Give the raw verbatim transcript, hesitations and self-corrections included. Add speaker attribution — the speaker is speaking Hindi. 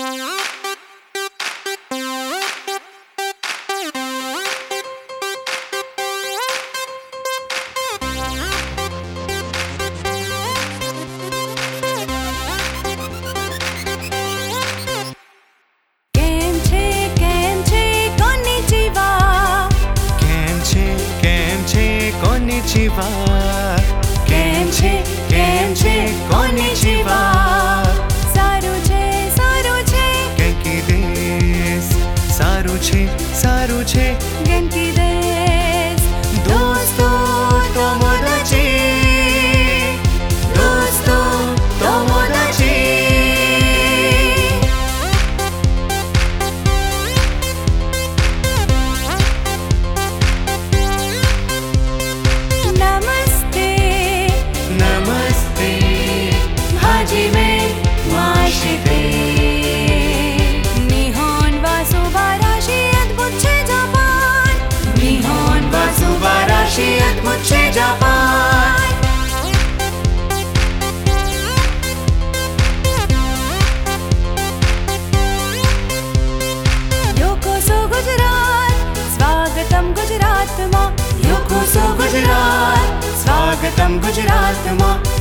Speaker 1: Konnichiwa, કેમ છે કેમ છે konnichiwa
Speaker 2: સારું છે સારું છે
Speaker 1: genki desu સારું છે સારું છે
Speaker 2: genki desu
Speaker 1: dosto tomodachi dosto tomodachi मुझे जापान
Speaker 2: योकोसो गुजरात स्वागतम गुजरात मा
Speaker 1: योकोसो गुजरात स्वागतम गुजरात मा